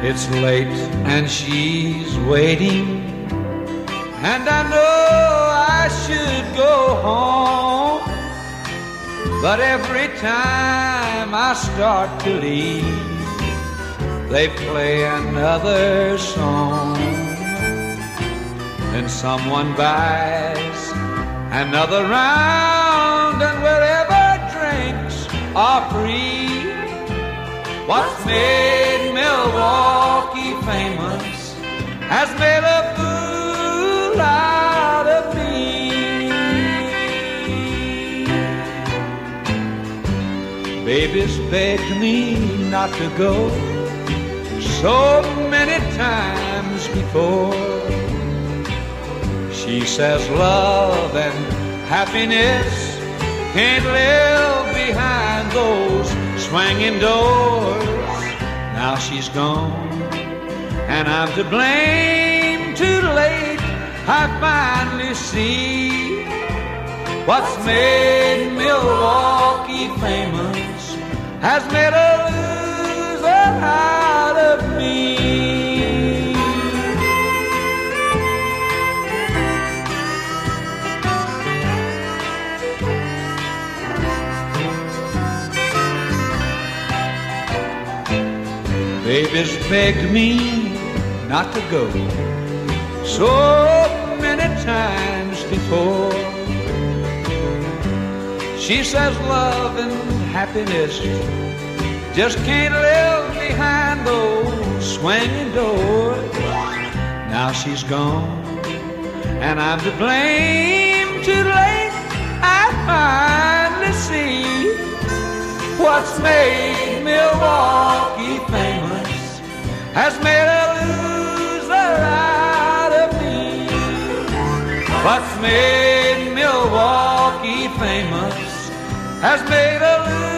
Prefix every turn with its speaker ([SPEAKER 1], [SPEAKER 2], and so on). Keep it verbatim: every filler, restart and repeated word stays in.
[SPEAKER 1] It's late and she's waiting, and I know I should go home, but every time I start to leave, they play another song. Then someone buys another round, and wherever drinks are free, what's made Milwaukee famous has made a fool out of me. Baby's begged me not to go so many times before. She says love and happiness can't live behind those swinging doors. Now she's gone, and I'm to blame. Too late, I finally see what's made Milwaukee famous has made a loser out of me. Baby's begged me not to go so many times before. She says love and happiness just can't live behind those swinging doors. Now she's gone, and I'm to blame. Too late, I finally see what's made Milwaukee famous has made a loser out of me. What's made Milwaukee famous has made a loser